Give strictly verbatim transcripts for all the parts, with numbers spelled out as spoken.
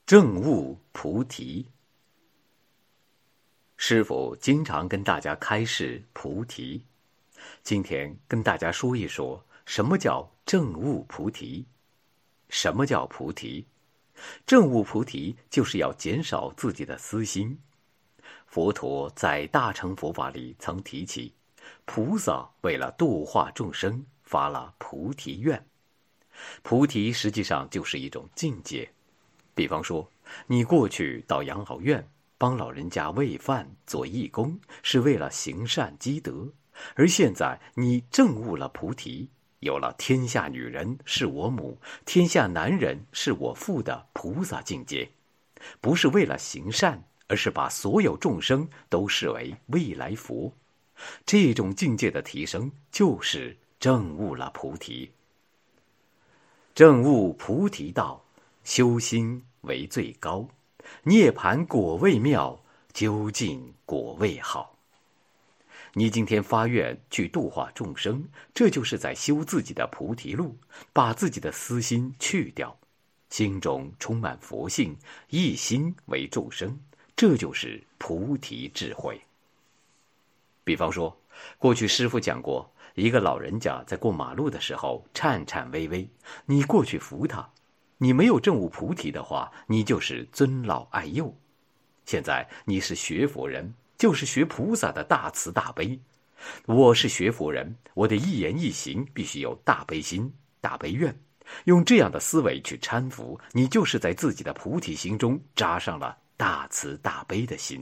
证悟菩提。师父经常跟大家开示菩提，今天跟大家说一说什么叫证悟菩提。什么叫菩提？证悟菩提就是要减少自己的私心。佛陀在大乘佛法里曾提起，菩萨为了度化众生发了菩提愿。菩提实际上就是一种境界。比方说，你过去到养老院帮老人家喂饭做义工，是为了行善积德，而现在你证悟了菩提，有了天下女人是我母，天下男人是我父的菩萨境界，不是为了行善，而是把所有众生都视为未来佛。这种境界的提升就是证悟了菩提。证悟菩提道，修心为最高，涅槃果位妙，究竟果位好。你今天发愿去度化众生，这就是在修自己的菩提路，把自己的私心去掉，心中充满佛性，一心为众生，这就是菩提智慧。比方说，过去师父讲过，一个老人家在过马路的时候颤颤巍巍，你过去扶他，你没有证悟菩提的话，你就是尊老爱幼。现在你是学佛人，就是学菩萨的大慈大悲。我是学佛人，我的一言一行必须有大悲心、大悲愿。用这样的思维去搀扶，你就是在自己的菩提心中扎上了大慈大悲的心。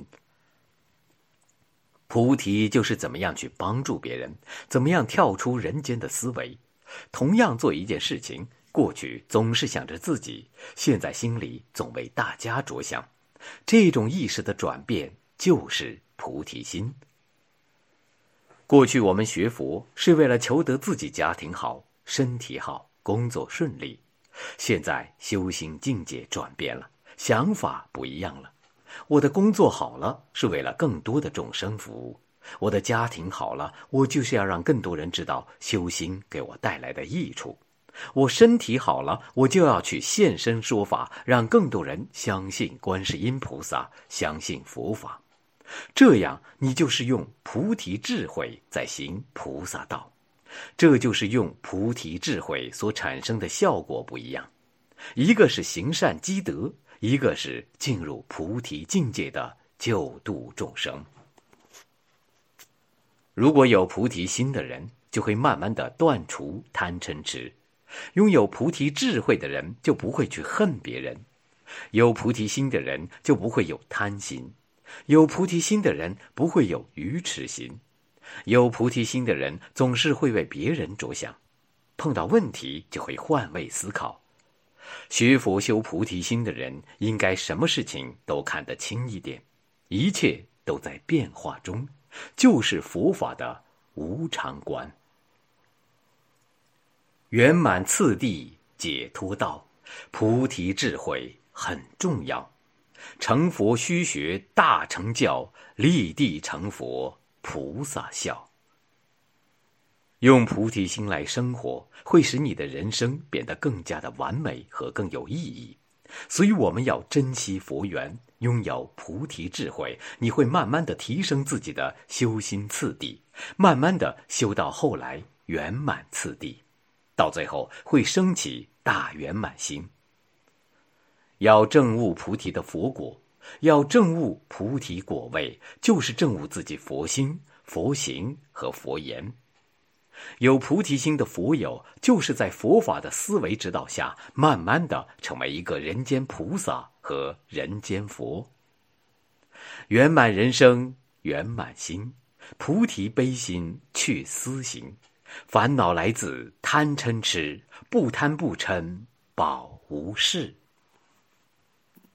菩提就是怎么样去帮助别人，怎么样跳出人间的思维。同样做一件事情，过去总是想着自己，现在心里总为大家着想。这种意识的转变就是菩提心。过去我们学佛是为了求得自己家庭好、身体好、工作顺利，现在修行境界转变了，想法不一样了。我的工作好了，是为了更多的众生服务；我的家庭好了，我就是要让更多人知道修行给我带来的益处；我身体好了，我就要去现身说法，让更多人相信观世音菩萨，相信佛法。这样你就是用菩提智慧在行菩萨道，这就是用菩提智慧所产生的效果不一样。一个是行善积德，一个是进入菩提境界的救度众生。如果有菩提心的人，就会慢慢的断除贪嗔痴；拥有菩提智慧的人，就不会去恨别人；有菩提心的人，就不会有贪心；有菩提心的人，不会有愚痴心；有菩提心的人，总是会为别人着想，碰到问题就会换位思考。学佛修菩提心的人，应该什么事情都看得轻一点，一切都在变化中，就是佛法的无常观。圆满次第解脱道，菩提智慧很重要。成佛须学大乘教，立地成佛菩萨笑。用菩提心来生活，会使你的人生变得更加的完美和更有意义。所以我们要珍惜佛缘，拥有菩提智慧，你会慢慢的提升自己的修心次第，慢慢的修到后来圆满次第，到最后会升起大圆满心。要证悟菩提的佛果，要证悟菩提果位，就是证悟自己佛心、佛行和佛言。有菩提心的佛友，就是在佛法的思维指导下，慢慢的成为一个人间菩萨和人间佛。圆满人生圆满心，菩提悲心去私行。烦恼来自贪嗔痴，不贪不嗔保无事。